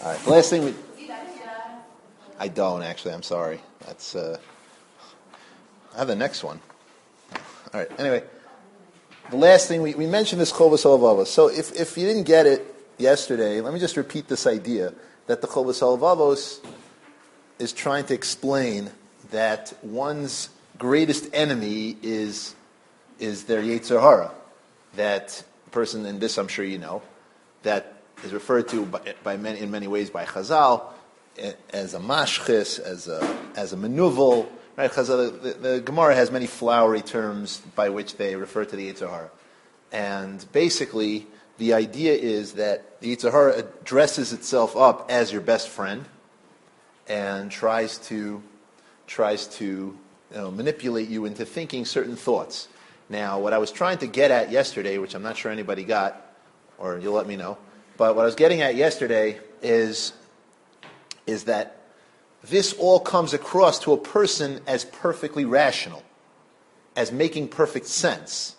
All right. The last thing I don't actually. I'm sorry. That's. I have the next one. All right. Anyway, the last thing we mentioned this Chovos Halevavos. So if you didn't get it yesterday, let me just repeat this idea that the Chovos Halevavos is trying to explain that one's greatest enemy is their Yetzer Hara. That person, and this I'm sure you know, that is referred to in many ways by Chazal as a mashchis, as a menuvel. Right? Chazal, the Gemara has many flowery terms by which they refer to the Yetzer Hara, and basically the idea is that the Yetzer Hara dresses itself up as your best friend and tries to manipulate you into thinking certain thoughts. Now, what I was trying to get at yesterday, which I'm not sure anybody got, or you'll let me know, but what I was getting at yesterday is that this all comes across to a person as perfectly rational, as making perfect sense.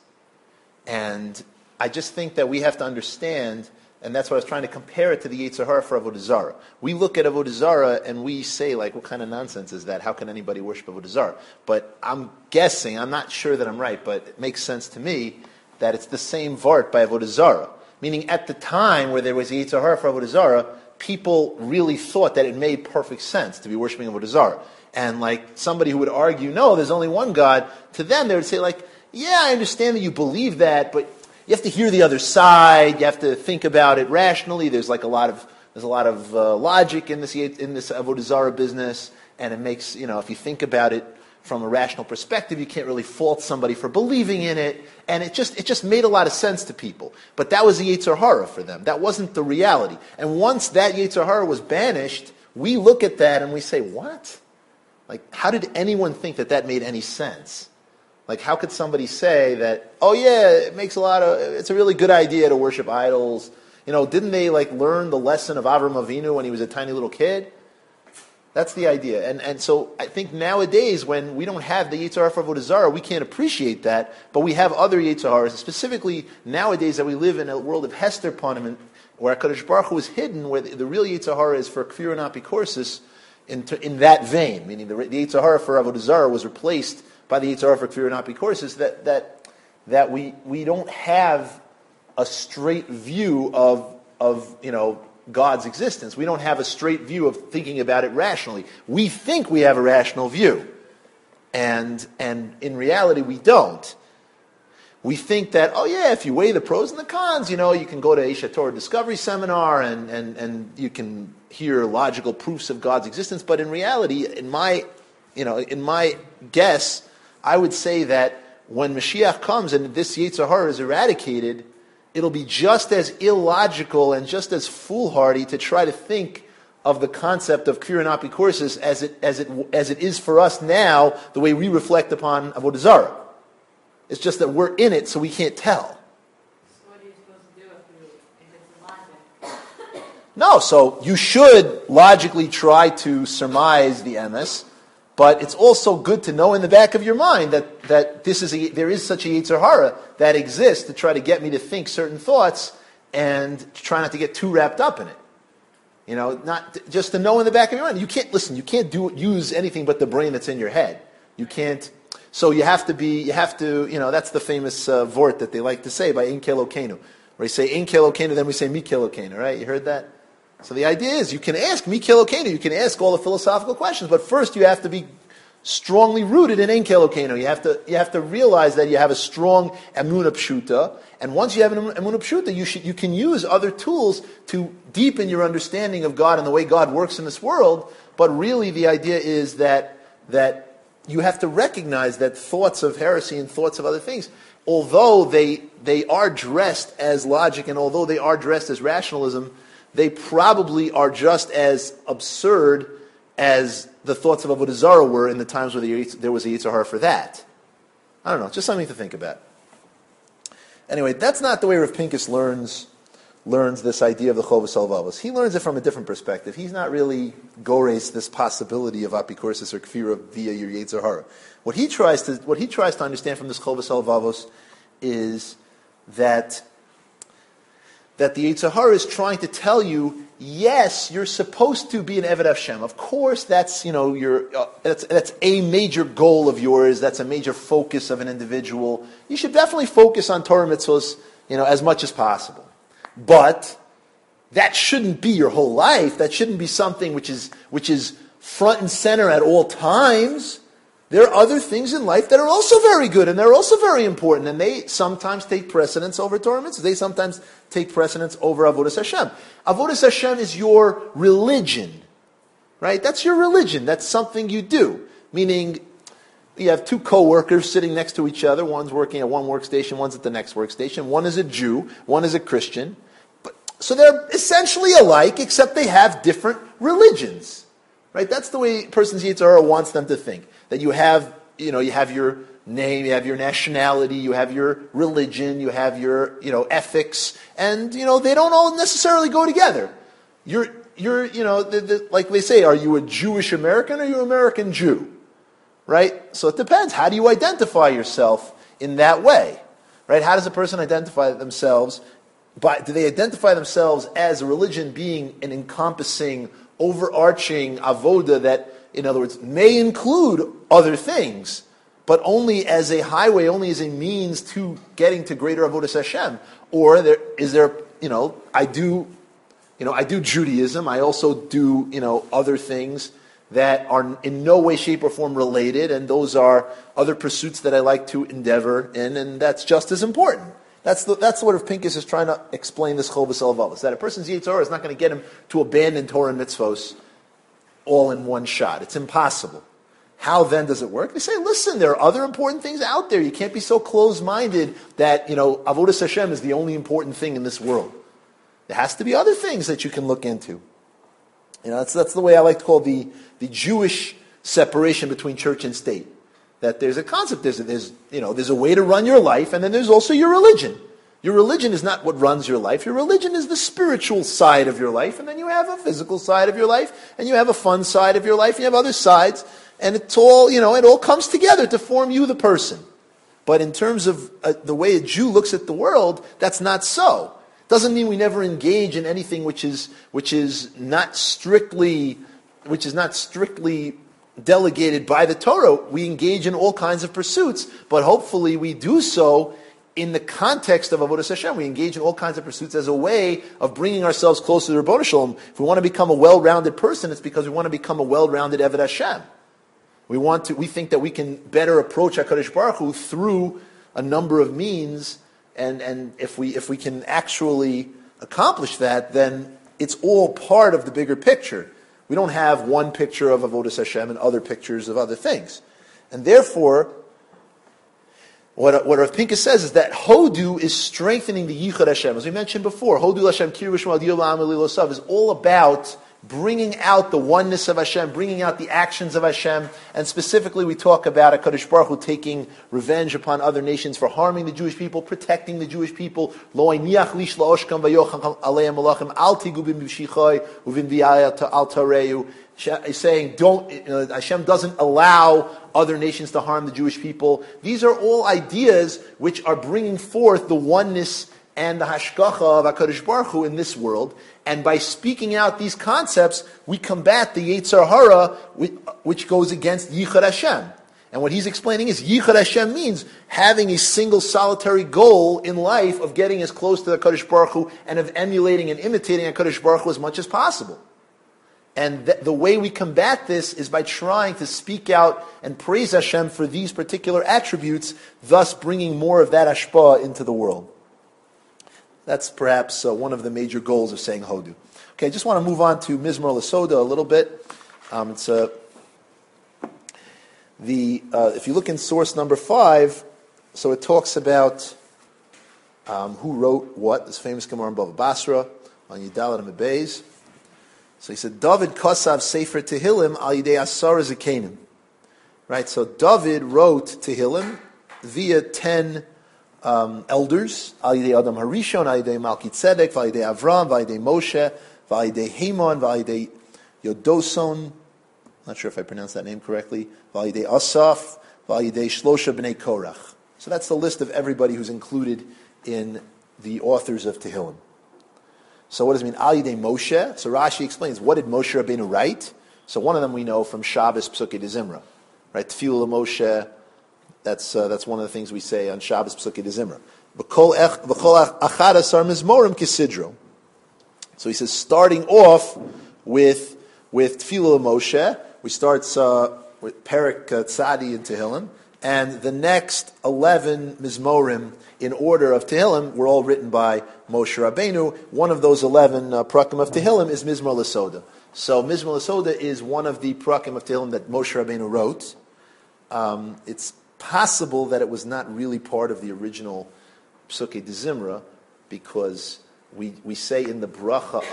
And I just think that we have to understand, and that's what I was trying to compare it to the Yetzer Hara for Avodah Zarah. We look at Avodah Zarah and we say, like, what kind of nonsense is that? How can anybody worship Avodah Zarah? But I'm guessing, I'm not sure that I'm right, but it makes sense to me that it's the same Vart by Avodah Zarah. Meaning at the time where there was Yetzer Hara for Avodah Zarah, people really thought that it made perfect sense to be worshiping Avodah Zarah. And like somebody who would argue, no, there's only one God, to them they would say like, yeah, I understand that you believe that, but you have to hear the other side. You have to think about it rationally. There's a lot of logic in this Avodah Zarah business, and it makes, if you think about it from a rational perspective, you can't really fault somebody for believing in it, and it just made a lot of sense to people. But that was the Yetzer Hara for them. That wasn't the reality. And once that Yetzer Hara was banished, we look at that and we say, what? Like, how did anyone think that made any sense? Like, how could somebody say that, oh yeah, it's a really good idea to worship idols. Didn't they learn the lesson of Avram Avinu when he was a tiny little kid? That's the idea. And so I think nowadays when we don't have the Yetzer Hara for Avodah Zarah, we can't appreciate that, but we have other Yetzer Haras, specifically nowadays that we live in a world of Hester Panim, where HaKadosh Baruch Hu is hidden, where the real Yetzer Hara is for Kfir and Apikorsis in that vein, meaning the Yetzer Hara for Avodah Zarah was replaced by the Yetzer Hara for Kfir and Apikorsis, that we don't have a straight view of God's existence. We don't have a straight view of thinking about it rationally. We think we have a rational view, and in reality we don't. We think that, oh yeah, if you weigh the pros and the cons, you can go to Isha Torah Discovery Seminar and you can hear logical proofs of God's existence. But in reality, in my guess, I would say that when Mashiach comes and this Yetzer Hara is eradicated, it'll be just as illogical and just as foolhardy to try to think of the concept of Kfir and Apikorsis as it is for us now, the way we reflect upon Avodah Zarah. It's just that we're in it, so we can't tell. So what are you supposed to do if it's logic? No, so you should logically try to surmise the emes, but it's also good to know in the back of your mind that there is such a Yetzer Hara that exists to try to get me to think certain thoughts and to try not to get too wrapped up in it. Not just to know in the back of your mind. You can't use anything but the brain that's in your head. You can't. So that's the famous vort that they like to say by In Kelokenu, where you say In Kelokenu, then we say Mi Kelokenu, right? You heard that? So the idea is you can ask Mi Kelokenu, you can ask all the philosophical questions, but first you have to be strongly rooted in Ein Kelokenu. You have to realize that you have a strong Emunah Pshuta, and once you have an Emunah Pshuta, you can use other tools to deepen your understanding of God and the way God works in this world. But really, the idea is that you have to recognize that thoughts of heresy and thoughts of other things, although they are dressed as logic and although they are dressed as rationalism, they probably are just as absurd as the thoughts of Avodah Zarah were in the times where there was a Yetzer Hara for that. I don't know, just something to think about. Anyway, that's not the way Rav Pinkus learns this idea of the Chovos Halevavos. He learns it from a different perspective. He's not really gores this possibility of apikorsis or kfira via your Yetzer Hara. What he tries to understand from this Chovos Halevavos is that the Yetzer Hara is trying to tell you, yes, you're supposed to be an Eved Hashem. Of course, that's that's a major goal of yours. That's a major focus of an individual. You should definitely focus on Torah mitzvahs, as much as possible. But that shouldn't be your whole life. That shouldn't be something which is front and center at all times. There are other things in life that are also very good and they're also very important, and they sometimes take precedence over Torah mitzvahs. They sometimes take precedence over Avodas Hashem. Avodas Hashem is your religion, right? That's your religion. That's something you do. Meaning, you have two co-workers sitting next to each other. One's working at one workstation, one's at the next workstation. One is a Jew, one is a Christian. So they're essentially alike, except they have different religions, right? That's the way a person's Yetzer Hara wants them to think. That you have your name, you have your nationality, you have your religion, you have your, ethics, and, they don't all necessarily go together. You're like they say, are you a Jewish American or are you an American Jew? Right? So it depends. How do you identify yourself in that way? Right? How does a person identify themselves? Do they identify themselves as a religion being an encompassing, overarching avoda that, in other words, may include other things, but only as a highway, only as a means to getting to greater avodas Hashem? Or I do Judaism. I also do, other things that are in no way, shape, or form related, and those are other pursuits that I like to endeavor in, and that's just as important. That's what Rav Pincus is trying to explain this Chovos HaLevavos, that a person's Yetzer Hara is not going to get him to abandon Torah and mitzvos all in one shot. It's impossible. How then does it work? They say, listen, there are other important things out there. You can't be so closed-minded that, Avodas Hashem is the only important thing in this world. There has to be other things that you can look into. That's the way I like to call the Jewish separation between church and state. That there's a concept, there's a way to run your life, and then there's also your religion. Your religion is not what runs your life. Your religion is the spiritual side of your life, and then you have a physical side of your life, and you have a fun side of your life, and you have other sides, and it's all, it all comes together to form you, the person. But in terms of the way a Jew looks at the world, that's not so. Doesn't mean we never engage in anything which is not strictly delegated by the Torah. We engage in all kinds of pursuits, but hopefully we do so in the context of Avodas Hashem. We engage in all kinds of pursuits as a way of bringing ourselves closer to the Rebbeinu Shalom. If we want to become a well-rounded person, it's because we want to become a well-rounded Eved Hashem. We think that we can better approach HaKadosh Baruch Hu through a number of means, and if we can actually accomplish that, then it's all part of the bigger picture. We don't have one picture of Avodas Hashem and other pictures of other things. And therefore, what Rav Pincus says is that Hodu is strengthening the Yichud Hashem. As we mentioned before, Hodu Hashem Kir V'Shema Adiyah La'am Elilosav is all about bringing out the oneness of Hashem, bringing out the actions of Hashem, and specifically we talk about HaKadosh Baruch Hu taking revenge upon other nations for harming the Jewish people, protecting the Jewish people. Lo einiach lish la'oshkam v'yocham aleim malachim al tigu b'mivshichai uvin v'yayat al tareu. Saying, Hashem doesn't allow other nations to harm the Jewish people. These are all ideas which are bringing forth the oneness and the hashgacha of HaKadosh Baruch Hu in this world. And by speaking out these concepts, we combat the Yetzer Hara, which goes against Yichud Hashem. And what he's explaining is Yichud Hashem means having a single solitary goal in life of getting as close to the HaKadosh Baruch Hu and of emulating and imitating HaKadosh Baruch Hu as much as possible. And the way we combat this is by trying to speak out and praise Hashem for these particular attributes, thus bringing more of that hashpah into the world. That's perhaps one of the major goals of saying Hodu. Okay, I just want to move on to Mizmor L'Soda a little bit. If you look in source number 5, so it talks about who wrote what, this famous Gemara in Bava Basra on Yudalad and Beis. So he said, David Kosav Sefer Tehillim al Yidei Asara Zikanim. Right, so David wrote Tehillim via 10 elders, al Yidei Adam Harishon, al Yidei Malki Tzedek, al Yidei Avram, al Yidei Moshe, al Yidei Haman, al Yidei Yodoson, not sure if I pronounced that name correctly, al Yidei Asaf, al Yidei Shlosha B'nei Korach. So that's the list of everybody who's included in the authors of Tehillim. So what does it mean? Al Yidei Moshe. So Rashi explains, what did Moshe Rabbeinu write? So one of them we know from Shabbos Psukei de Zimra. Right? Tefillah Moshe, that's one of the things we say on Shabbos Psukei de Zimra. V'kol achad asar mizmorim kisidro. So he says, starting off with Tefillah Moshe, we start with Perek Tzadi in Tehillim, and the next 11 Mizmorim in order of Tehillim were all written by Moshe Rabbeinu. One of those 11 Prakim of Tehillim is Mizmor L'Soda. So Mizmor L'Soda is one of the Prakim of Tehillim that Moshe Rabbeinu wrote. It's possible that it was not really part of the original Psukei de Zimra, because we say in the bracha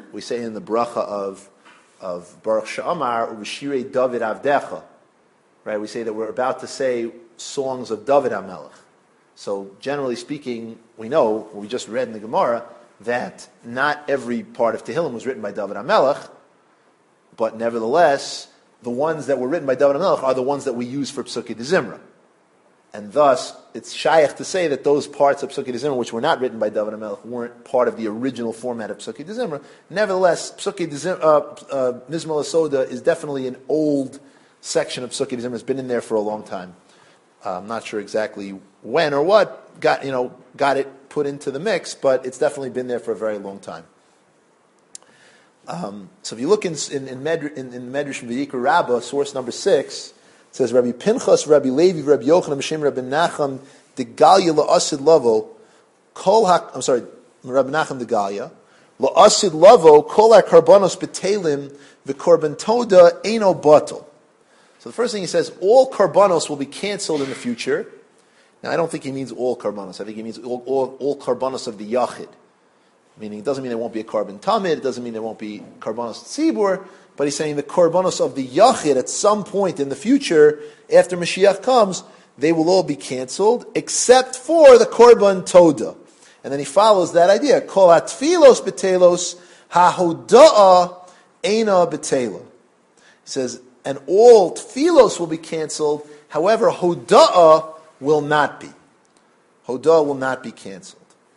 of Baruch She'amar U'B'Shirei David Avdecha, right? We say that we're about to say songs of David HaMelech. So generally speaking, we know, we just read in the Gemara, that not every part of Tehillim was written by David HaMelech, but nevertheless, the ones that were written by David HaMelech are the ones that we use for Psukei de Zimra. And thus, it's shaykh to say that those parts of Psukei de Zimra, which were not written by David HaMelech, weren't part of the original format of Psukei de Zimra. Nevertheless, Psukei de Zimra, Mizmor L'Soda is definitely an old section of Psukei de Zimra. It's been in there for a long time. I'm not sure exactly when or what got it put into the mix, but it's definitely been there for a very long time. So if you look in Medrash V'Yikra Rabbah, source number 6, it says, Rabbi Pinchas, Rabbi Levi, Rabbi Yochanan, B'Shem Rabbi Nacham, Degalia la'asid lavo, Rabbi Nacham Degalia, la'asid lavo, kol ha'karbanos betelim, v'korban toda eino batel. So the first thing he says, all karbanos will be canceled in the future. Now I don't think he means all karbanos. I think he means all karbanos of the yachid. Meaning, it doesn't mean there won't be a korban tamid, it doesn't mean there won't be karbanos tzibur, but he's saying the korbanos of the yachid at some point in the future, after Mashiach comes, they will all be canceled, except for the korban toda. And then he follows that idea, kol hatfilos betelos, hahoda'a eina betela. He says, and all tfilos will be canceled, however, hoda'a will not be. Hoda'a will not be canceled.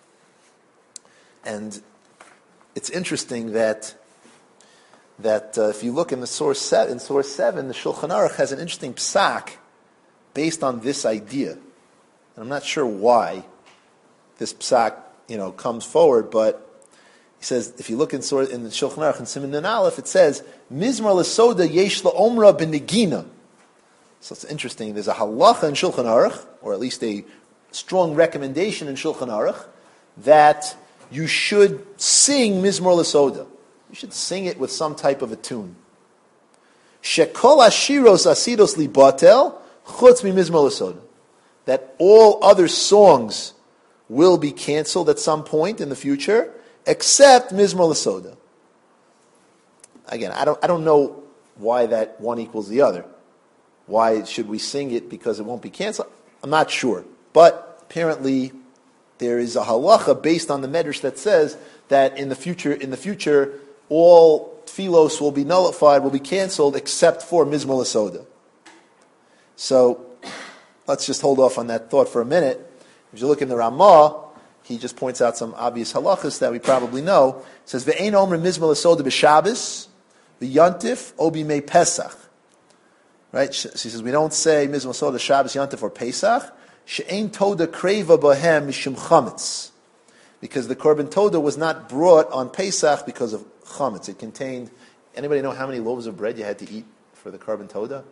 And it's interesting that if you look in the source 7, the Shulchan Aruch has an interesting psak based on this idea. And I'm not sure why this psak comes forward, but he says, if you look in the Shulchan Aruch in Siman Nun Aleph, it says, Mizmor L'Soda yesh la'omra b'negina. So it's interesting. There's a halacha in Shulchan Aruch, or at least a strong recommendation in Shulchan Aruch, that you should sing Mizmor L'Soda. You should sing it with some type of a tune. Shekol ashiros asidos libatel chutz mi Mizmor L'Soda. That all other songs will be canceled at some point in the future, except Mizmor L'Soda. Again, I don't know why that one equals the other. Why should we sing it because it won't be canceled? I'm not sure. But apparently there is a halacha based on the medrash that says that in the future, all tfilos will be nullified, will be canceled, except for Mizmor L'Soda. So let's just hold off on that thought for a minute. If you look in the Ramah, he just points out some obvious halachas that we probably know. It says, Ve'ein omrim Mizmor L'Soda b'Shabbos, v'yantif, o b'mei Pesach. Right? So he says, we don't say Mizmor L'Soda Shabbos, Yantif, or Pesach. She'ein toda kreva bahem mishum chametz, because the korban toda was not brought on Pesach because of chametz. It contained. Anybody know how many loaves of bread you had to eat for the korban toda?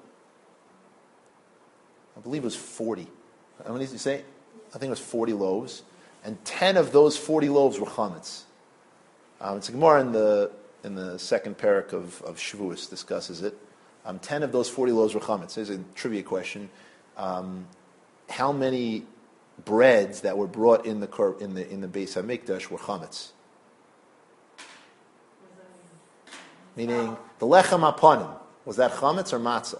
I believe it was 40. How many did you say? I think it was 40 loaves, and 10 of those 40 loaves were chametz. It's a Gemara in the second parak of Shavuos discusses it. 10 of those 40 loaves were chametz. There's a trivia question. How many breads that were brought in the Beis Hamikdash were chametz? Meaning the lechem apanim, was that chametz or matzah?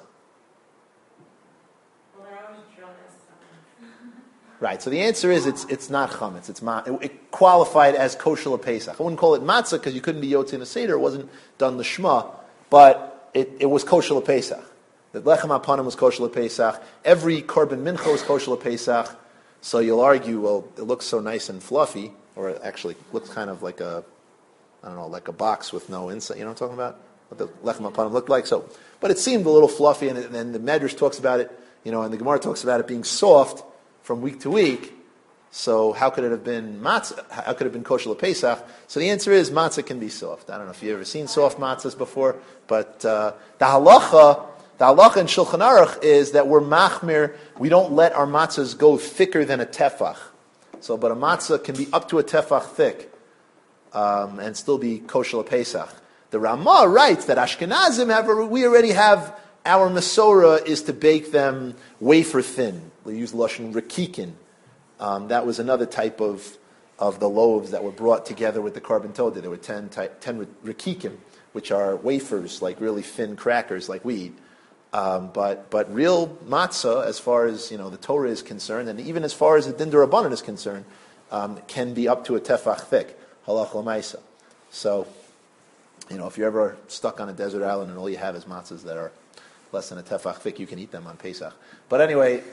Well, they're always drunk. Right. So the answer is it's not chametz. It qualified as kosher lePesach. I wouldn't call it matzah because you couldn't be yotze in a seder. It wasn't done l'shma, but it was kosher lePesach. The lechem apanim was kosher lePesach. Every korban mincha was kosher lePesach. So you'll argue, well, it looks so nice and fluffy, or it actually looks kind of like a I don't know, like a box with no inside. You know what I'm talking about? What the lechem apanim looked like. So, but it seemed a little fluffy, and then the Medrash talks about it, and the Gemara talks about it being soft from week to week. So how could it have been matzah? How could it have been kosher lePesach? So the answer is matzah can be soft. I don't know if you've ever seen soft matzahs before, but the halacha in Shulchan Aruch is that we're machmir. We don't let our matzahs go thicker than a tefach. So, but a matzah can be up to a tefach thick and still be kosher lePesach. The Ramah writes that Ashkenazim we already have our Masorah is to bake them wafer thin. We use lashon rekikin. That was another type of the loaves that were brought together with the carbon toda. There were 10 rekikim, which are wafers, like really thin crackers, like we eat. But real matzah, as far as the Torah is concerned, and even as far as the Din D'Rabbanan is concerned, can be up to a tefach thick, halach l'maisa. So, if you're ever stuck on a desert island and all you have is matzahs that are less than a tefach thick, you can eat them on Pesach. But anyway,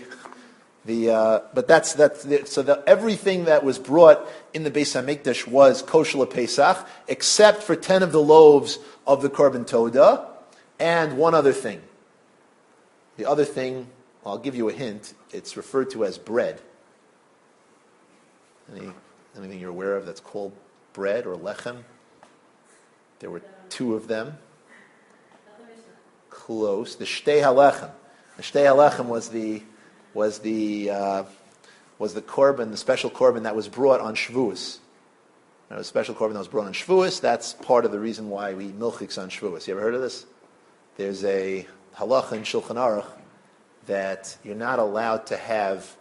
everything that was brought in the Beis Hamikdash was kosher lePesach, except for 10 of the loaves of the Korban Toda, and one other thing. The other thing, I'll give you a hint. It's referred to as bread. Anything you're aware of that's called bread or lechem? There were 2 of them. Close. The shtei halechem. The shtei halechem was the korban, the special korban that was brought on Shavuos. A special korban that was brought on Shavuos. That's part of the reason why we eat milchiks on Shavuos. You ever heard of this? There's a halacha in Shulchan Aruch that you're not allowed to have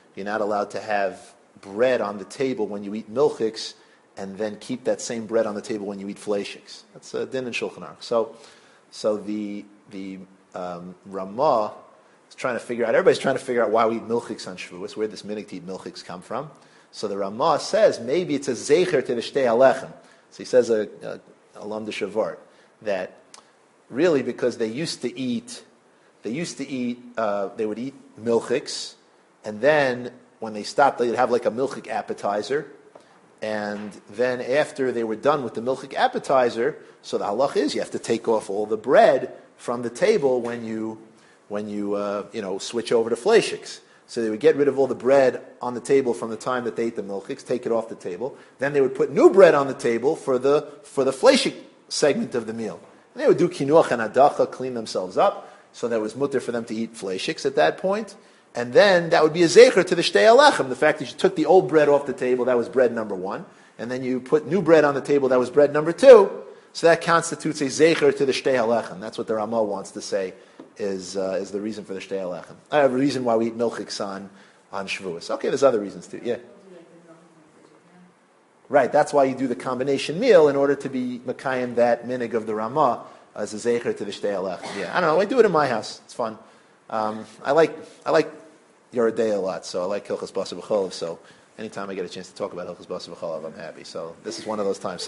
bread on the table when you eat milchiks, and then keep that same bread on the table when you eat fleishiks. That's a din in Shulchan Aruch. So the Ramah is trying to figure out. Everybody's trying to figure out why we eat milchiks on Shavuos. Where this minig to eat milchiks come from? So the Ramah says maybe it's a zecher to the shtei halechem. So he says a lam de shavart that really because they would eat milchiks, and then when they stopped, they'd have like a milchik appetizer. And then after they were done with the milchik appetizer, so the halach is you have to take off all the bread from the table when you switch over to fleishiks. So they would get rid of all the bread on the table from the time that they ate the milchiks, take it off the table. Then they would put new bread on the table for the fleishik segment of the meal. And they would do kinuach and adacha, clean themselves up, so that it was mutter for them to eat fleishiks at that point. And then that would be a zecher to the shtei halechem. The fact that you took the old bread off the table, that was bread number 1. And then you put new bread on the table, that was bread number 2. So that constitutes a zecher to the shtei halechem. That's what the Ramah wants to say is the reason for the shtei halechem. I have a reason why we eat milchiks on Shavuos. Okay, there's other reasons too. Yeah. Right, that's why you do the combination meal in order to be mekayim that minig of the Ramah as a zecher to the shtei halechem. Yeah, I don't know. I do it in my house. It's fun. I like Yoreh De'ah a lot, so I like Hilchos Basar B'Cholav. So anytime I get a chance to talk about Hilchos Basar B'Cholav, I'm happy. So this is one of those times.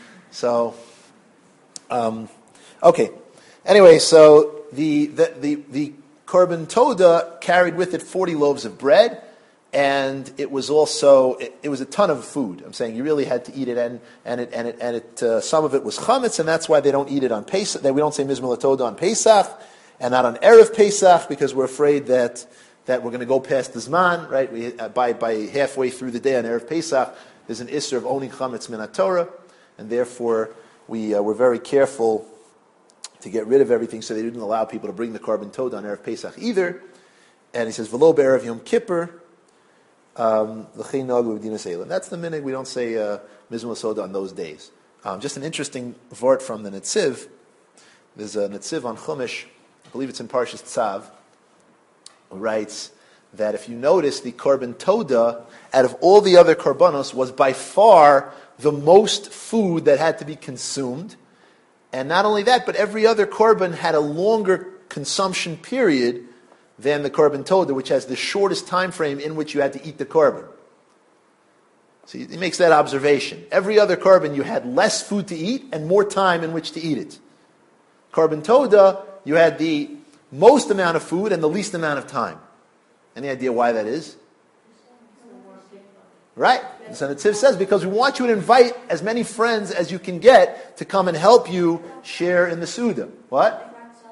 Okay. Anyway, so the Korban Toda carried with it 40 loaves of bread, and it was also it was a ton of food. I'm saying you really had to eat it, and some of it was chametz, and that's why they don't eat it on Pesach. We don't say Mizmor LaToda on Pesach, and not on Erev Pesach, because we're afraid that we're going to go past the Zman, right? By halfway through the day on Erev Pesach, there's an Isser of owning chametz min Torah, and therefore we're very careful to get rid of everything, so they didn't allow people to bring the Korban Toda on Erev Pesach either. And he says, V'lo be'erev Yom Kippur, l'chein nagu b'dinas eilim. That's the minhag. We don't say Mizmor LaToda on those days. Just an interesting vort from the Netziv. There's a Netziv on Chumash, I believe it's in Parshas Tzav, who writes that if you notice, the Korban Toda, out of all the other Korbanos, was by far the most food that had to be consumed. And not only that, but every other Korban had a longer consumption period than the Korban Toda, which has the shortest time frame in which you had to eat the Korban. So he makes that observation. Every other Korban, you had less food to eat and more time in which to eat it. Korban Toda, you had the most amount of food and the least amount of time. Any idea why that is? Right. So the Tziv says, because we want you to invite as many friends as you can get to come and help you share in the Suda. What?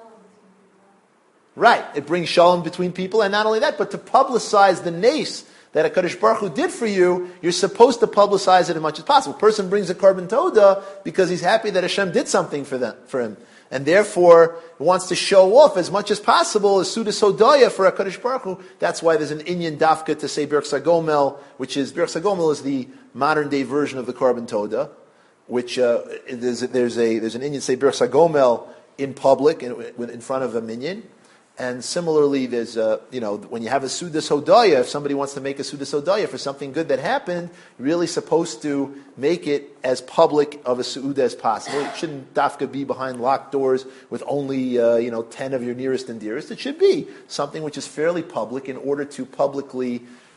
Right. It brings shalom between people, and not only that, but to publicize the nace that HaKadosh Baruch Hu did for you, you're supposed to publicize it as much as possible. A person brings a korban toda because he's happy that Hashem did something for him. And therefore, wants to show off as much as possible as Suda Sodaya for HaKadosh Baruch Hu. That's why there's an Inyan Dafka to say Berch Sagomel, which is, Berch Sagomel is the modern day version of the korban toda, which there's an Inyan say Berch Sagomel in public, in front of a minyan. And similarly, there's when you have a Suda Sodaya, if somebody wants to make a Suda Sodaya for something good that happened, you're really supposed to make it as public of a Suda as possible. It shouldn't dafka be behind locked doors with only 10 of your nearest and dearest. It should be something which is fairly public in order to publicly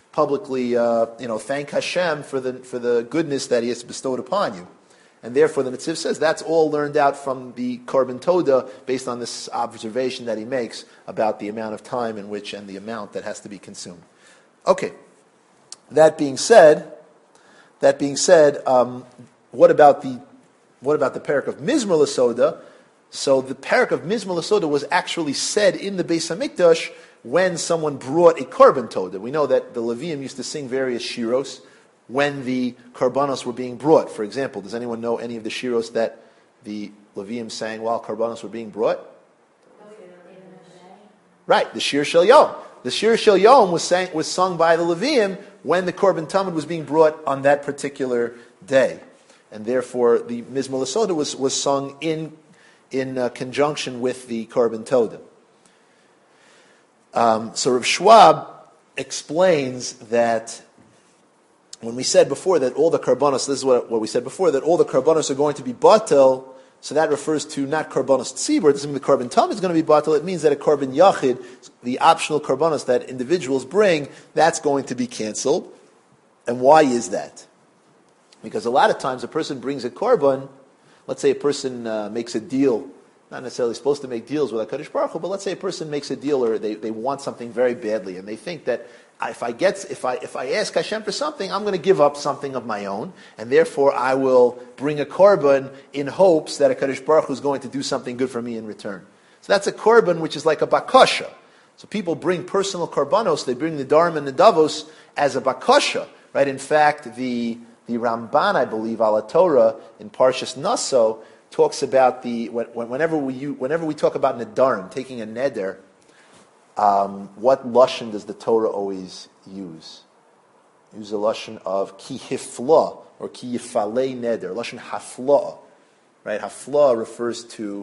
thank Hashem for the goodness that He has bestowed upon you. And therefore, the Netziv says that's all learned out from the korban toda based on this observation that he makes about the amount of time in which and the amount that has to be consumed. Okay. That being said, what about the parak of Mizmor L'Soda? So the parak of Mizmor L'Soda was actually said in the Beis Hamikdash when someone brought a korban toda. We know that the Leviim used to sing various shiros when the karbanos were being brought. For example, does anyone know any of the shiros that the Leviim sang while karbanos were being brought? Right, the Shir Shel Yom. The Shir Shel Yom was sung by the Leviim when the korban tamid was being brought on that particular day. And therefore, the Mizmor L'Soda was sung in conjunction with the korban toda. So Rav Schwab explains that when we said before that all the karbanos, this is what we said before, that all the karbanos are going to be batel, so that refers to not karbanos tzibur, it doesn't mean the korban tam is going to be batel, it means that a korban yachid, the optional karbanos that individuals bring, that's going to be canceled. And why is that? Because a lot of times a person brings a korban, let's say a person makes a deal, not necessarily supposed to make deals with HaKadosh Baruch Hu, but let's say a person makes a deal or they want something very badly, and they think that if I ask Hashem for something, I'm going to give up something of my own, and therefore I will bring a korban in hopes that HaKadosh Baruch Hu is going to do something good for me in return. So that's a korban which is like a bakasha. So people bring personal korbanos, they bring the darim and the davos as a bakasha, right? In fact, the Ramban, I believe, ala Torah in Parshas Naso talks about whenever we talk about nedarim, taking a neder. What lashon does the Torah always use? Use a lashon of ki hifla or ki yifalei neder, lashon hafla, right? Hafla refers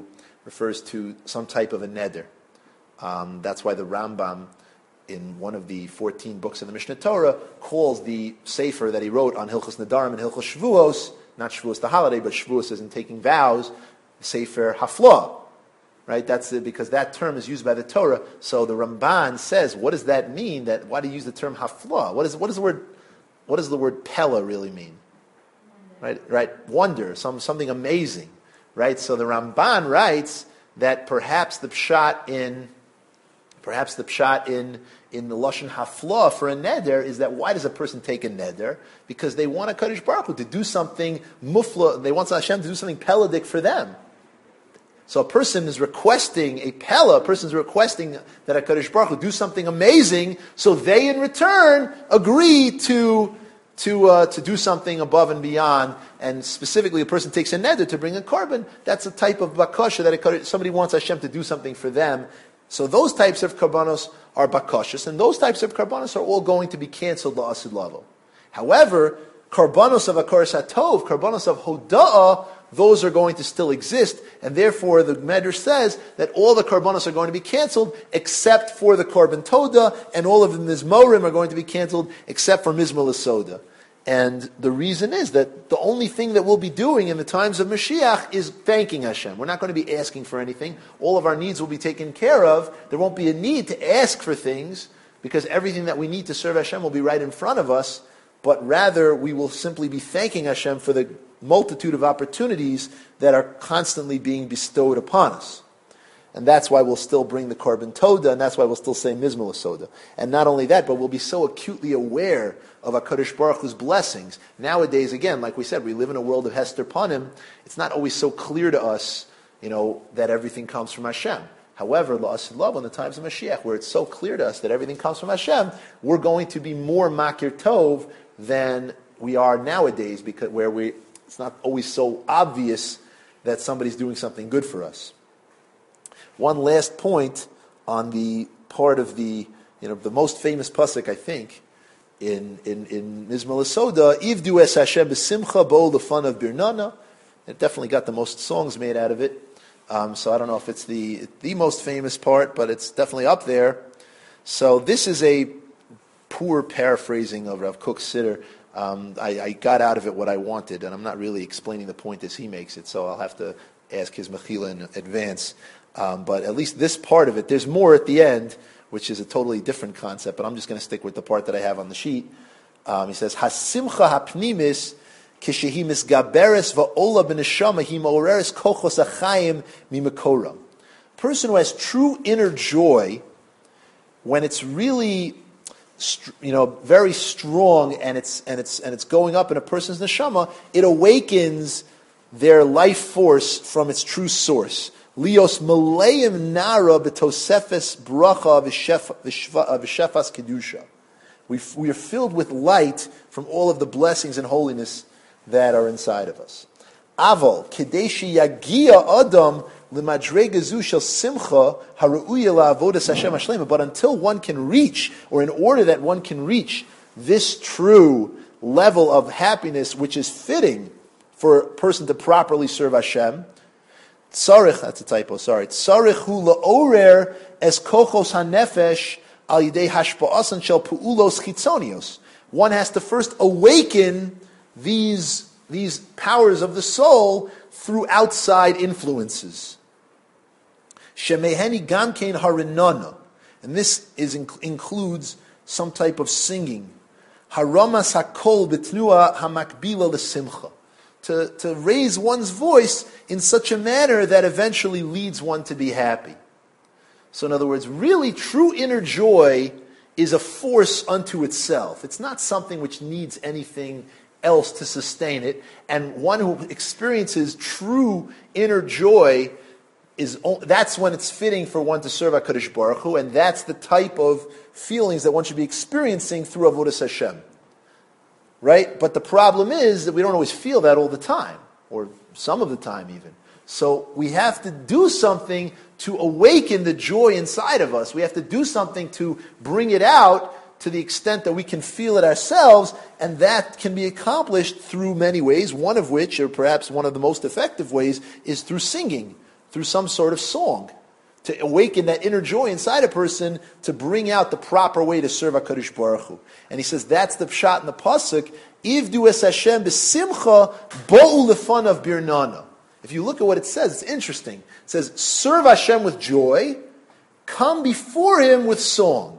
to some type of a neder. That's why the Rambam, in one of the 14 books of the Mishnah Torah, calls the sefer that he wrote on Hilchos Nedarim and Hilchos Shvuos, not Shvuos the holiday, but Shvuos as in taking vows, sefer hafla. Right, that's because that term is used by the Torah. So the Ramban says, what does that mean? Why do you use the term hafla? What does the word pella really mean? Right, wonder, something amazing. Right, so the Ramban writes that perhaps the pshat in the lashon hafla for a neder is that why does a person take a neder? Because they want a Kadosh Baruch Hu to do something mufla. They want Hashem to do something peladik for them. So a person is requesting a pella, a person is requesting that HaKadosh Baruch Hu do something amazing, so they in return agree to do something above and beyond, and specifically a person takes a neder to bring a korban, that's a type of bakasha that somebody wants Hashem to do something for them. So those types of karbanos are bakashas, and those types of karbanos are all going to be canceled la'asud lavo. However, karbanos of akaras hatov, karbanos of hoda'ah, those are going to still exist, and therefore the Medrash says that all the karbanos are going to be canceled except for the korban toda, and all of the mizmorim are going to be canceled except for Mizmor L'Soda. And the reason is that the only thing that we'll be doing in the times of Mashiach is thanking Hashem. We're not going to be asking for anything. All of our needs will be taken care of. There won't be a need to ask for things because everything that we need to serve Hashem will be right in front of us, but rather we will simply be thanking Hashem for the multitude of opportunities that are constantly being bestowed upon us. And that's why we'll still bring the Korban Toda, and that's why we'll still say Mizmor L'Soda. And not only that, but we'll be so acutely aware of HaKadosh Baruch Hu's blessings. Nowadays, again, like we said, we live in a world of Hester Panim. It's not always so clear to us, that everything comes from Hashem. However, La'asid Love, in the times of Mashiach, where it's so clear to us that everything comes from Hashem, we're going to be more Makir Tov than we are nowadays, because it's not always so obvious that somebody's doing something good for us. One last point on the part of the most famous pasuk, I think, in Mizmor L'Soda, Ivdu es Hashem b'simcha bo l'fan of birnana. It definitely got the most songs made out of it. So I don't know if it's the most famous part, but it's definitely up there. So this is a poor paraphrasing of Rav Kook's Siddur. I got out of it what I wanted, and I'm not really explaining the point as he makes it, so I'll have to ask his mechila in advance. But at least this part of it, there's more at the end, which is a totally different concept, but I'm just going to stick with the part that I have on the sheet. He says, Hasimcha hapnimis kishehi misgaberes va'ola b'neshama hi ma'oreres kochos achayim mimekoram. A person who has true inner joy, when it's really very strong and it's going up in a person's neshama, it awakens their life force from its true source. Lios maleim nara b'tosefes bracha v'shefas kedusha. We are filled with light from all of the blessings and holiness that are inside of us. Aval kedeshi yagia adam l'madrega zu shel simcha haruya la'avodas Hashem hashlema. But until one can reach, or in order that one can reach this true level of happiness, which is fitting for a person to properly serve Hashem, tzarich, that's a typo, sorry. Tzarich hu la'orer es kochos hanefesh al yidei hashpa'asan shel pu'ulos chitzonios. One has to first awaken these powers of the soul through outside influences. Shemeheni gamkein harinana, and this includes some type of singing. Haramas hakol betnua hamakbila l'simcha, to raise one's voice in such a manner that eventually leads one to be happy. So in other words, really true inner joy is a force unto itself. It's not something which needs anything else to sustain it. And one who experiences true inner joy, that's when it's fitting for one to serve HaKadosh Baruch Hu, and that's the type of feelings that one should be experiencing through Avodas Hashem. Right? But the problem is that we don't always feel that all the time, or some of the time even. So we have to do something to awaken the joy inside of us. We have to do something to bring it out to the extent that we can feel it ourselves, and that can be accomplished through many ways, one of which, or perhaps one of the most effective ways, is through singing, through some sort of song, to awaken that inner joy inside a person, to bring out the proper way to serve HaKadosh Baruch Hu. And he says that's the pshat in the pasuk, Ivdu es Hashem b'simcha bo'u lefanav birnana. If you look at what it says, it's interesting. It says, serve Hashem with joy, come before Him with song.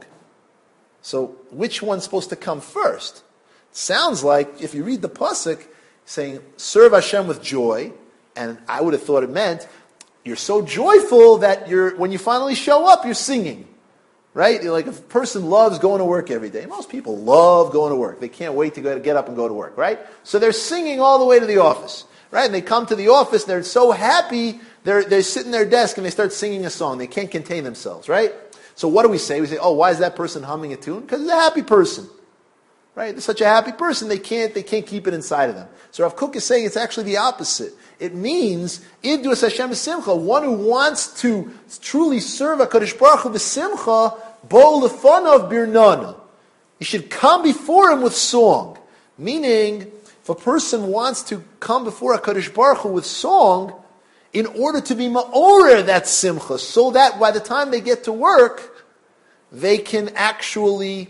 So which one's supposed to come first? It sounds like, if you read the pasuk, saying, serve Hashem with joy, and I would have thought it meant, you're so joyful that when you finally show up, you're singing. Right? Like if a person loves going to work every day. Most people love going to work. They can't wait to get up and go to work, right? So they're singing all the way to the office. Right? And they come to the office, they're so happy, they sit in their desk and they start singing a song. They can't contain themselves, right? So what do we say? We say, oh, why is that person humming a tune? Because he's a happy person. Right? They're such a happy person, they can't keep it inside of them. So Rav Kook is saying it's actually the opposite. It means, Ivdu es Hashem b'simcha, one who wants to truly serve HaKadosh Baruch Hu b'simcha, bo lefanav birnana. You should come before Him with song. Meaning, if a person wants to come before HaKadosh Baruch Hu with song, in order to be ma'orer that simcha, so that by the time they get to work, they can actually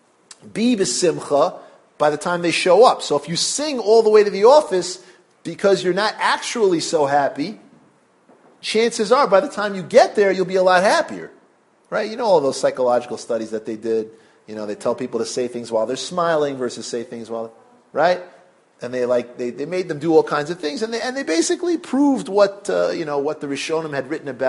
be b'simcha by the time they show up. So if you sing all the way to the office because you're not actually so happy, chances are by the time you get there, you'll be a lot happier. Right? You know all those psychological studies that they did. They tell people to say things while they're smiling versus say things while, right? And they made them do all kinds of things, and they basically proved what the Rishonim had written about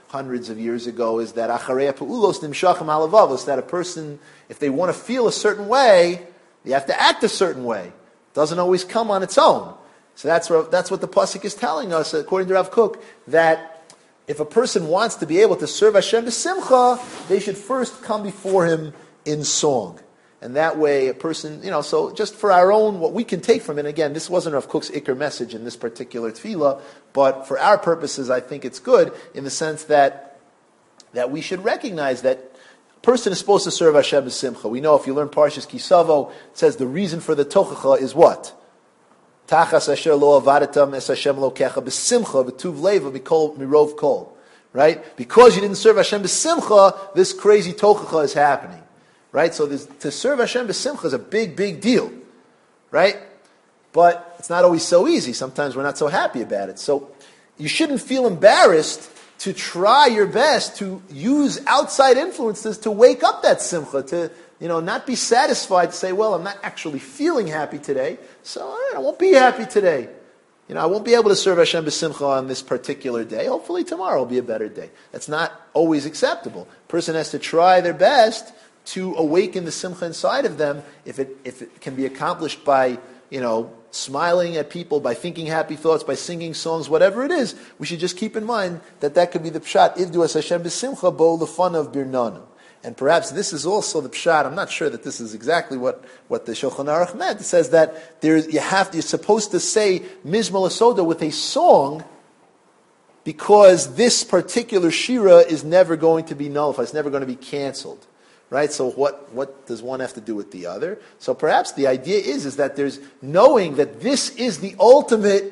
hundreds of years ago is that acharei pa'ulos nimshachim halavavos, that a person, if they want to feel a certain way, they have to act a certain way. It doesn't always come on its own. So that's what the pasuk is telling us, according to Rav Kook, that if a person wants to be able to serve Hashem b'simcha, they should first come before Him in song. And that way a person, so just for our own, what we can take from it, again, this wasn't Rav Kook's Iker message in this particular tefillah, but for our purposes, I think it's good in the sense that we should recognize that a person is supposed to serve Hashem b'simcha. We know if you learn Parshas Kisavo, it says the reason for the tochacha is what? Tachas asher lo avadatam es Hashem lokecha b'simcha v'tuv leva mikol mirov kol. Right? Because you didn't serve Hashem b'simcha, this crazy tochacha is happening. Right? So to serve Hashem b'simcha is a big, big deal. Right? But it's not always so easy. Sometimes we're not so happy about it. So you shouldn't feel embarrassed to try your best to use outside influences to wake up that simcha, to not be satisfied to say, well, I'm not actually feeling happy today, so I won't be happy today. I won't be able to serve Hashem b'simcha on this particular day. Hopefully tomorrow will be a better day. That's not always acceptable. A person has to try their best to awaken the simcha inside of them. If it can be accomplished by, smiling at people, by thinking happy thoughts, by singing songs, whatever it is, we should just keep in mind that could be the pshat, Ivdu es Hashem b'simcha bo lefana of birnanu. And perhaps this is also the pshat. I'm not sure that this is exactly what the Shulchan Aruch meant. It says that you're supposed to say Mizmor Lasoda with a song, because this particular shira is never going to be nullified. It's never going to be canceled. Right? So what does one have to do with the other? So perhaps the idea is that there's knowing that this is the ultimate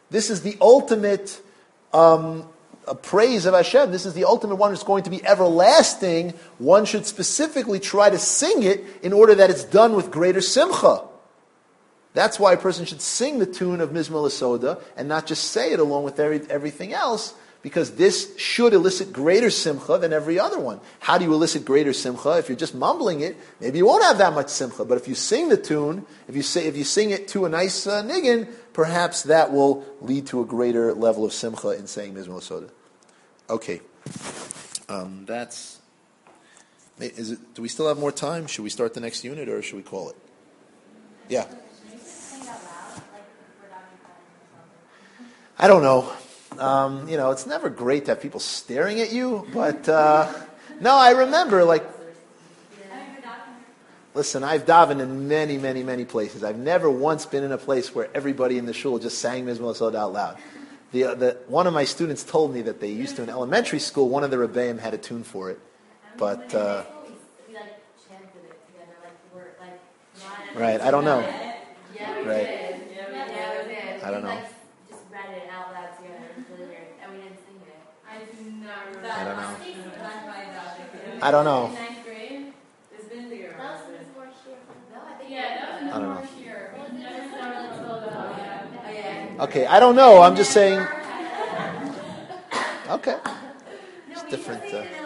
praise of Hashem. This is the ultimate one that's going to be everlasting. One should specifically try to sing it in order that it's done with greater simcha. That's why a person should sing the tune of Mizmor Lasoda and not just say it along with everything else, because this should elicit greater simcha than every other one. How do you elicit greater simcha? If you're just mumbling it, maybe you won't have that much simcha. But if you sing the tune, if you sing it to a nice niggin, perhaps that will lead to a greater level of simcha in saying Mizmor Lasoda. Okay, do we still have more time? Should we start the next unit, or should we call it? Yeah. I don't know. It's never great to have people staring at you, but no, I remember, listen, I've davened in many, many, many places. I've never once been in a place where everybody in the shul just sang Mizmor Lasoda out loud. One of my students told me that they used to, in elementary school, one of the rebbeim had a tune for it, but right, I don't know. Right, I don't know. I don't know. I don't know. Okay, I don't know. I'm just saying. Okay, it's different.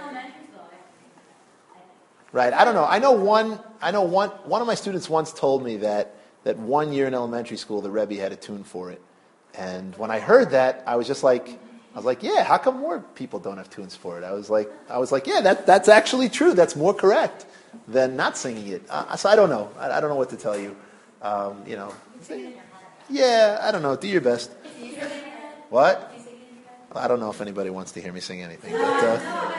Right, I don't know. I know one of my students once told me that 1 year in elementary school the Rebbe had a tune for it, and when I heard that, I was like, yeah, how come more people don't have tunes for it? I was like, yeah, that's actually true. That's more correct than not singing it. So I don't know. I don't know what to tell you. Yeah, I don't know. Do your best. What? I don't know if anybody wants to hear me sing anything. But,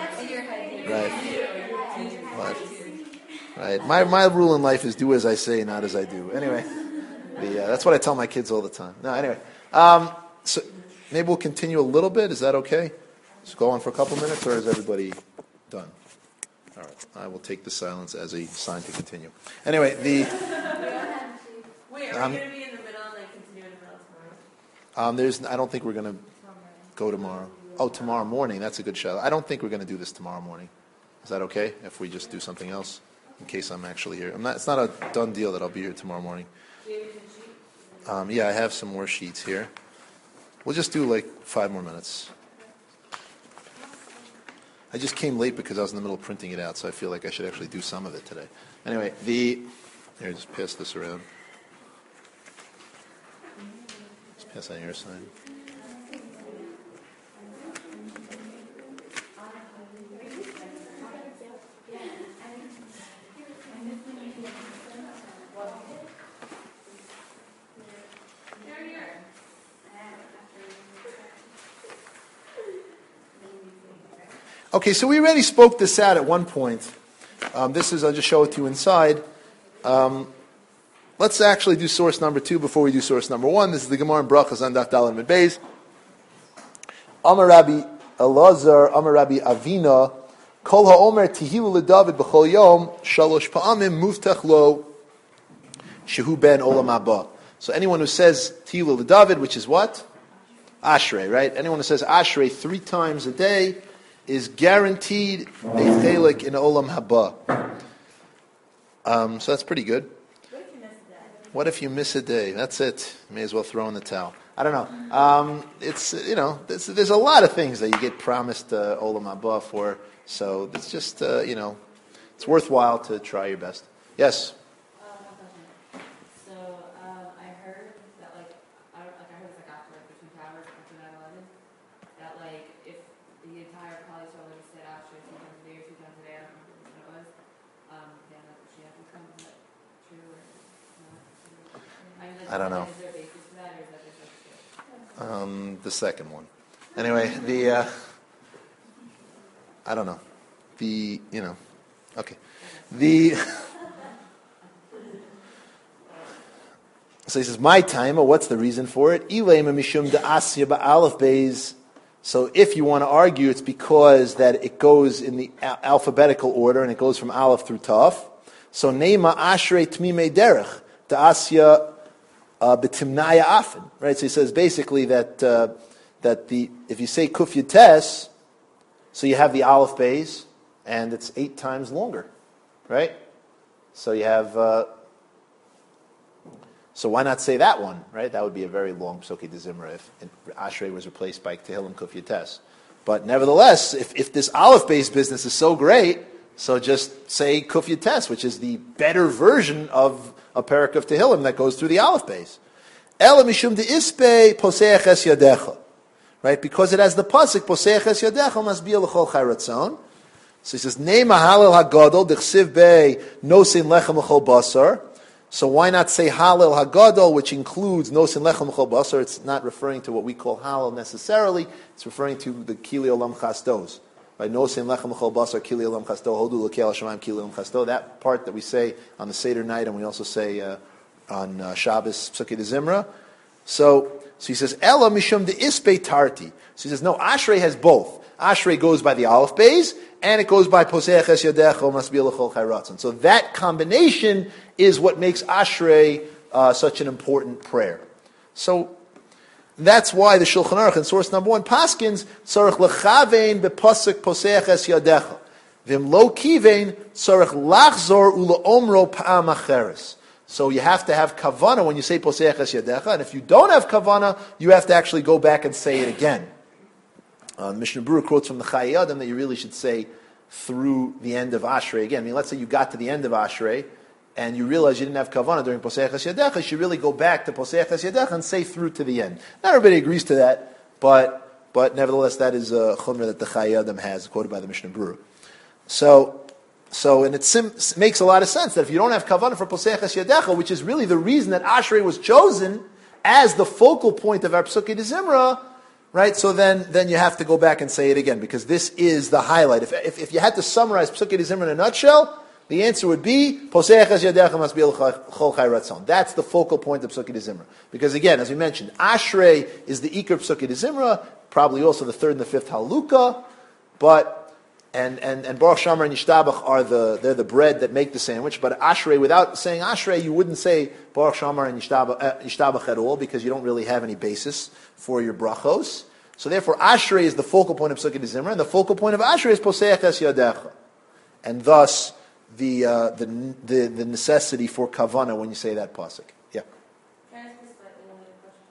right. My rule in life is do as I say, not as I do. Anyway, that's what I tell my kids all the time. No, anyway. So maybe we'll continue a little bit. Is that okay? Just go on for a couple minutes, or is everybody done? All right. I will take the silence as a sign to continue. Anyway, Wait, are we going to be in the middle and continue in the middle tomorrow? I don't think we're going to go tomorrow. Oh, tomorrow morning. That's a good shout. I don't think we're going to do this tomorrow morning. Is that okay if we just do something else in case I'm actually here? It's not a done deal that I'll be here tomorrow morning. Do you have a good sheet? Yeah, I have some more sheets here. We'll just do 5 more minutes. I just came late because I was in the middle of printing it out, so I feel like I should actually do some of it today. Anyway, here, just pass this around. Just pass on your side. Okay, so we already spoke this out at one point. This is, I'll just show it to you inside. Let's actually do source number 2 before we do source number 1. This is the Gemara in Brachas on Daf Daled Amud Beis. Amar Rabbi Elazar, Amar Rabbi Avina, Kol ha'omer tihilu leDavid b'chol yom, shalosh pa'amim muftach lo, shehu ben olam haba. So anyone who says tihilu leDavid, which is what? Ashrei, right? Anyone who says Ashrei 3 times a day is guaranteed a chelik in olam haba. So that's pretty good. What if you miss a day? That's it. May as well throw in the towel. I don't know. It's there's a lot of things that you get promised olam haba for. So it's just it's worthwhile to try your best. Yes. So I heard that I heard this after between towers after 9/11 that if the entire college told her to sit out 2 times a day or 2 times a day, I don't remember what it was. Then she had to come. Is that true or not? I don't know. Is there a basis for that, or is that just The second one. Anyway, I don't know. Okay. So he says, my time, or what's the reason for it? So if you want to argue, it's because that it goes in the alphabetical order, and it goes from Aleph through Taf. So Neima Ashrei Tmimei Derech, Da'asya B'timnaya Afen. Right? So he says basically that if you say Kuf Yates, so you have the Aleph Beis, and it's 8 times longer, right? So you have, so why not say that one, right? That would be a very long Psukei de Zimra if Ashrei was replaced by Tehillim Kuf Yates. But nevertheless, if this Aleph Beis business is so great, so just say Kuf Yates, which is the better version of a parak of Tehillim that goes through the Aleph Beis. Ela mishum de ispe poseach es yadecha. Right? Because it has the pasuk, poseach es yadecha masbiyah l'chol chai ratzon. So he says, Nei mahalel hagadol, dechsiv bei nosin lechem l'chol basar. So why not say halel hagadol, which includes nosin lechem l'chol basar? It's not referring to what we call halel necessarily. It's referring to the kili olam chastos. Right? Nosin lechem l'chol basar, kili olam chasto, hodu l'kel hashemayim kili olam chasto. That part that we say on the Seder night, and we also say on Shabbos, Psukei de Zimra. So he says, Ela mishum de ispe tarti. So he says, no, Ashrei has both. Ashrei goes by the Aleph Beis, and it goes by Poseach es yadecha masbiyah l'chol chai ratzon. So that combination is what makes Ashrei such an important prayer. So that's why the Shulchan Aruch in source number 1, Paskins, tzarech lechavein bepasuk Poseach es yadecha. Vim lo kivein, tzarech lachzor u'le'omro pa'am acheres. So you have to have kavana when you say Poseach es yadecha, and if you don't have kavana, you have to actually go back and say it again. Mishnah Berurah quotes from the Chayei Adam that you really should say through the end of Ashrei again. I mean, let's say you got to the end of Ashrei, and you realize you didn't have kavana during Poseach es yadecha, you should really go back to Poseach es yadecha and say through to the end. Not everybody agrees to that, but nevertheless, that is a chumrah that the Chayei Adam has, quoted by the Mishnah Berurah. So and it makes a lot of sense that if you don't have kavanah for Poseach es yadecha, which is really the reason that Ashrei was chosen as the focal point of our Psukei de Zimra, right? So then you have to go back and say it again, because this is the highlight. If you had to summarize Psukei de Zimra in a nutshell, the answer would be Poseach es yadecha masbiyah l'chol chai ratzon. That's the focal point of Psukei de Zimra. Because again, as we mentioned, Ashrei is the ikar Psukei de Zimra, probably also the 3rd and the 5th halukah, but and Baruch Shamar and Yishtabach they're the bread that make the sandwich. But Ashrei, without saying Ashrei, you wouldn't say Baruch Shamar and Yishtabach at all, because you don't really have any basis for your brachos. So therefore, Ashrei is the focal point of Psukei de Zimra, and the focal point of Ashrei is Poseach es yadecha, and thus the necessity for kavana when you say that pasuk. Yeah. Can I ask a slightly related question?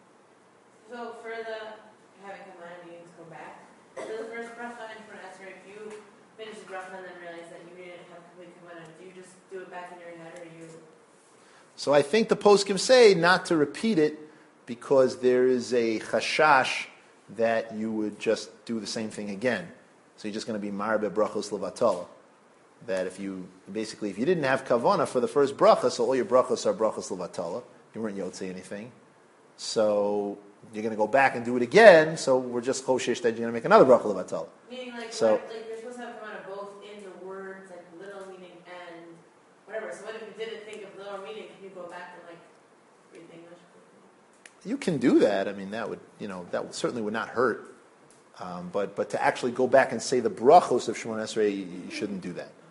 So for the having kavana needing to go back, so the first bracha in front of Esrei, if you finish the bracha and then realize that you didn't have complete kavana, do you just do it back in your head, or you? So I think the poskim say not to repeat it, because there is a chashash that you would just do the same thing again. So you're just going to be marbe brachos levatala. That if you didn't have kavana for the first bracha, so all your brachos are brachos levatala. You weren't yotze anything. So you're going to go back and do it again, so we're just choshesh that you're going to make another bracha levatala. Meaning like, So, like you're supposed to have kavana both in the words, like little meaning and whatever. So what if you didn't think of little meaning? Can you go back and like read the English? you can do that. I mean, certainly would not hurt. But to actually go back and say the brachos of Shemona Esrei, you shouldn't do that.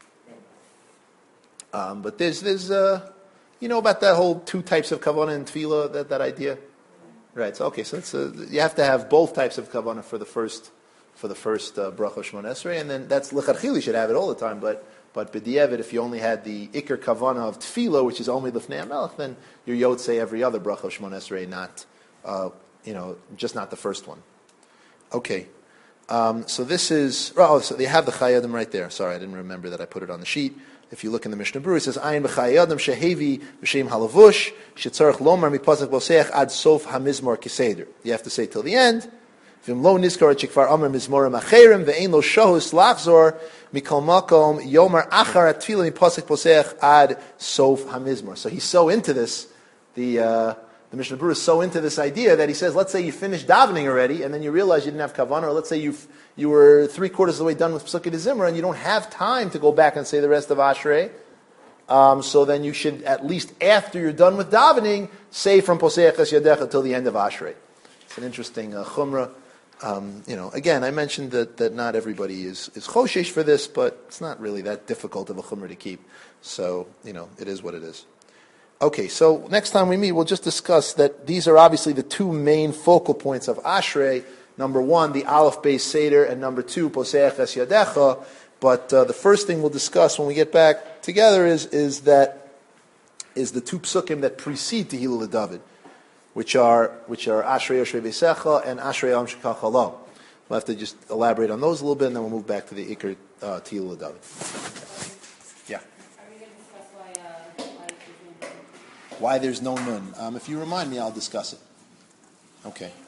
But there's about that whole two types of kavanah and tefillah, that idea, right? So okay, so it's you have to have both types of kavanah for the first bracha of Shemona Esrei, and then that's lechatchila, you should have it all the time. But b'diavad, if you only had the ikar kavanah of tefillah, which is only lifnei hamelech, then your yod say every other bracha of Shemona Esrei, not just not the first one. Okay, so this is, so they have the Chayei Adam right there. Sorry, I didn't remember that I put it on the sheet. If you look in the Mishnah Berurah, it says, Ayin b'Chayei Adam shehevi b'shem halavush, shetzarech lomar mipasach boseach ad sof hamizmor kiseder. You have to say till the end. V'im lo nizkar et shekvar amar mizmorim acherim, ve'ein lo shohus lachzor, mikol makom yomar achar at tefillah mipasach boseach ad sof hamizmor. So he's so into this, the Mishnah Berurah is so into this idea that he says, let's say you finished davening already, and then you realize you didn't have kavanah, or let's say you were 3/4 of the way done with Pesukei de Zimra, and you don't have time to go back and say the rest of Ashrei. So then you should, at least after you're done with davening, say from Poseach Es Yadecha till the end of Ashrei. It's an interesting chumrah. Again, I mentioned that not everybody is choshesh for this, but it's not really that difficult of a chumrah to keep. So, it is what it is. Okay, so next time we meet, we'll just discuss that these are obviously the two main focal points of Ashrei. Number one, the Aleph Beis Seder, and number two, Poseach Es Yadecha. But the first thing we'll discuss when we get back together is the two psukim that precede Tehillah David, which are Ashrei Yoshrei Beisecha and Ashrei Am Shekach Halam. We'll have to just elaborate on those a little bit, and then we'll move back to the Ikar Tehillah David. Yeah. Why there's no nun. If you remind me, I'll discuss it. Okay.